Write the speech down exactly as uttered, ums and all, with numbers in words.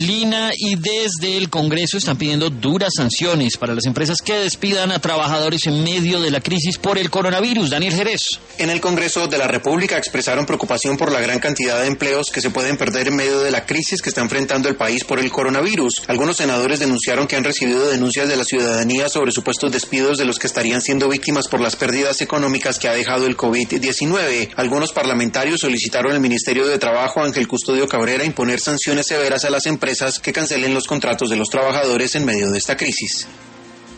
Lina, y desde el Congreso están pidiendo duras sanciones para las empresas que despidan a trabajadores en medio de la crisis por el coronavirus. Daniel Jerez. En el Congreso de la República expresaron preocupación por la gran cantidad de empleos que se pueden perder en medio de la crisis que está enfrentando el país por el coronavirus. Algunos senadores denunciaron que han recibido denuncias de la ciudadanía sobre supuestos despidos de los que estarían siendo víctimas por las pérdidas económicas que ha dejado el COVID diecinueve. Algunos parlamentarios solicitaron al Ministerio de Trabajo, Ángel Custodio Cabrera, imponer sanciones severas a las empresas que cancelen los contratos de los trabajadores en medio de esta crisis.